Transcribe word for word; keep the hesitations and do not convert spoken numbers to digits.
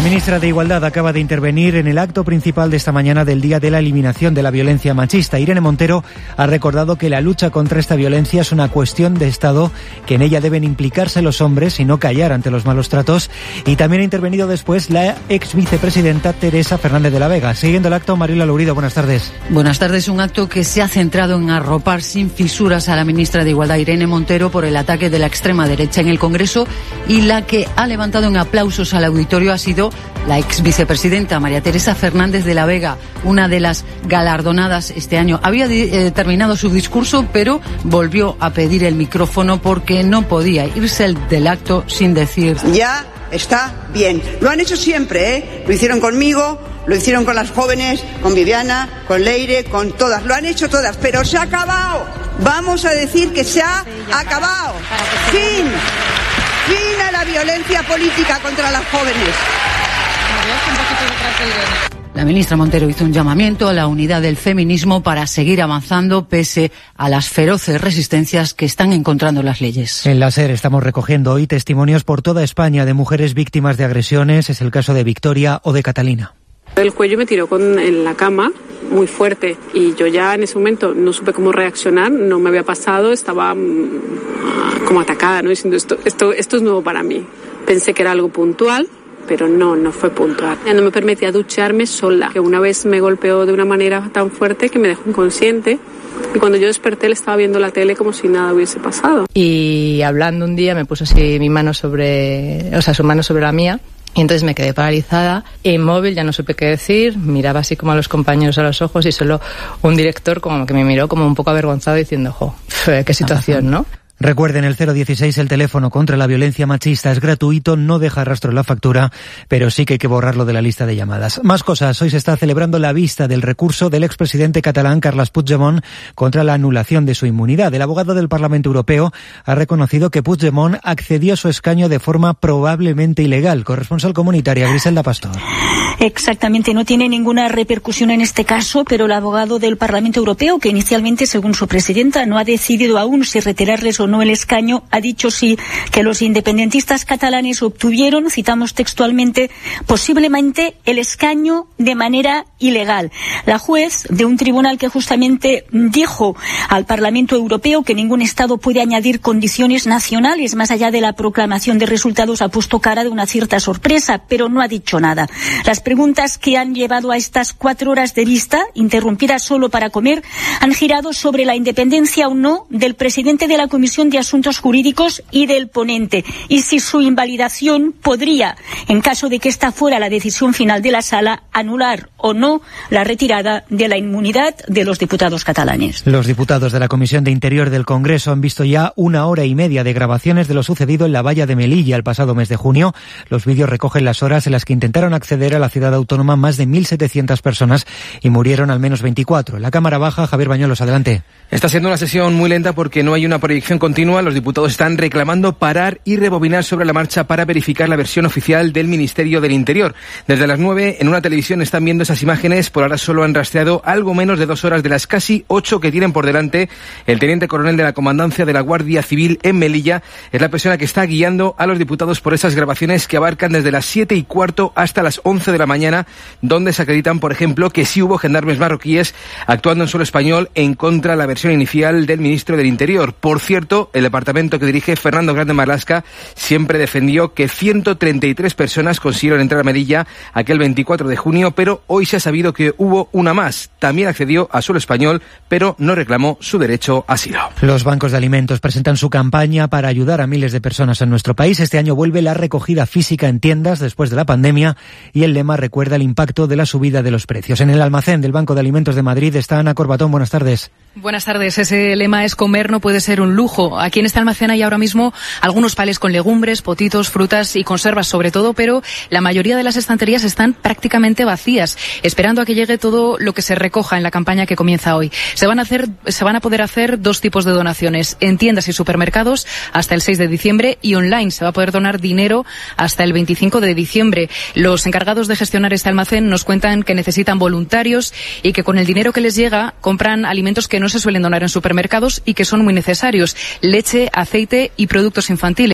La ministra de Igualdad acaba de intervenir en el acto principal de esta mañana del Día de la Eliminación de la Violencia Machista. Irene Montero ha recordado que la lucha contra esta violencia es una cuestión de Estado, que en ella deben implicarse los hombres y no callar ante los malos tratos. Y también ha intervenido después la ex vicepresidenta Teresa Fernández de la Vega. Siguiendo el acto, Mariola Lourido, buenas tardes. Buenas tardes. Un acto que se ha centrado en arropar sin fisuras a la ministra de Igualdad, Irene Montero, por el ataque de la extrema derecha en el Congreso, y la que ha levantado en aplausos al auditorio ha sido la ex vicepresidenta María Teresa Fernández de la Vega, una de las galardonadas este año. Había eh, terminado su discurso, pero volvió a pedir el micrófono porque no podía irse del acto sin decir: ya está bien. Lo han hecho siempre, ¿eh? Lo hicieron conmigo, lo hicieron con las jóvenes, con Viviana, con Leire, con todas. Lo han hecho todas, pero se ha acabado. Vamos a decir que se ha acabado. Fin. Fin a la violencia política contra las jóvenes. La ministra Montero hizo un llamamiento a la unidad del feminismo para seguir avanzando pese a las feroces resistencias que están encontrando las leyes. En la SER estamos recogiendo hoy testimonios por toda España de mujeres víctimas de agresiones. Es el caso de Victoria o de Catalina. El cuello me tiró con, en la cama muy fuerte y yo ya en ese momento no supe cómo reaccionar, no me había pasado, estaba mmm, como atacada, ¿no? Diciendo esto, esto, esto es nuevo para mí. Pensé que era algo puntual, pero no, no fue puntual. Ya no me permitía ducharme sola, que una vez me golpeó de una manera tan fuerte que me dejó inconsciente. Y cuando yo desperté, le estaba viendo la tele como si nada hubiese pasado. Y hablando un día me puso así mi mano sobre, o sea, su mano sobre la mía. Y entonces me quedé paralizada, inmóvil, ya no supe qué decir, miraba así como a los compañeros a los ojos y solo un director como que me miró como un poco avergonzado diciendo: jo, qué situación, ¿no? Recuerden el cero dieciséis, el teléfono contra la violencia machista, es gratuito, no deja rastro en la factura, pero sí que hay que borrarlo de la lista de llamadas. Más cosas, hoy se está celebrando la vista del recurso del expresidente catalán Carles Puigdemont contra la anulación de su inmunidad. El abogado del Parlamento Europeo ha reconocido que Puigdemont accedió a su escaño de forma probablemente ilegal. Corresponsal comunitaria, Griselda Pastor. Exactamente, no tiene ninguna repercusión en este caso, pero el abogado del Parlamento Europeo, que inicialmente, según su presidenta, no ha decidido aún si retirarles o no el escaño, ha dicho sí que los independentistas catalanes obtuvieron, citamos textualmente, posiblemente el escaño de manera ilegal. La juez de un tribunal que justamente dijo al Parlamento Europeo que ningún Estado puede añadir condiciones nacionales más allá de la proclamación de resultados, ha puesto cara de una cierta sorpresa, pero no ha dicho nada. Las preguntas que han llevado a estas cuatro horas de vista, interrumpidas solo para comer, han girado sobre la independencia o no del presidente de la Comisión de Asuntos Jurídicos y del ponente, y si su invalidación podría, en caso de que esta fuera la decisión final de la Sala, anular o no la retirada de la inmunidad de los diputados catalanes. Los diputados de la Comisión de Interior del Congreso han visto ya una hora y media de grabaciones de lo sucedido en la valla de Melilla el pasado mes de junio. Los vídeos recogen las horas en las que intentaron acceder a la ciudad autónoma más de mil setecientas personas y murieron al menos veinticuatro. La Cámara Baja, Javier Bañuelos, adelante. Está siendo una sesión muy lenta porque no hay una proyección continua. Los diputados están reclamando parar y rebobinar sobre la marcha para verificar la versión oficial del Ministerio del Interior. Desde las nueve en una televisión están viendo esas imágenes. Por ahora solo han rastreado algo menos de dos horas de las casi ocho que tienen por delante. El teniente coronel de la Comandancia de la Guardia Civil en Melilla es la persona que está guiando a los diputados por esas grabaciones que abarcan desde las siete y cuarto hasta las once de la mañana, donde se acreditan, por ejemplo, que sí hubo gendarmes marroquíes actuando en suelo español en contra de la versión inicial del ministro del Interior. Por cierto, el departamento que dirige Fernando Grande Marlaska siempre defendió que ciento treinta y tres personas consiguieron entrar a Melilla aquel veinticuatro de junio, pero hoy se ha sabido que hubo una más. También accedió a suelo español, pero no reclamó su derecho a asilo. Los bancos de alimentos presentan su campaña para ayudar a miles de personas en nuestro país. Este año vuelve la recogida física en tiendas después de la pandemia y el lema recuerda el impacto de la subida de los precios. En el almacén del Banco de Alimentos de Madrid está Ana Corbatón. Buenas tardes. Buenas tardes. Ese lema es: comer no puede ser un lujo. Aquí en este almacén hay ahora mismo algunos palés con legumbres, potitos, frutas y conservas sobre todo, pero la mayoría de las estanterías están prácticamente vacías, esperando a que llegue todo lo que se recoja en la campaña que comienza hoy. Se van a hacer, se van a poder hacer dos tipos de donaciones: en tiendas y supermercados hasta el seis de diciembre y online. Se va a poder donar dinero hasta el veinticinco de diciembre. Los encargados de gestionar este almacén nos cuentan que necesitan voluntarios y que con el dinero que les llega compran alimentos que no se suelen donar en supermercados y que son muy necesarios: leche, aceite y productos infantiles.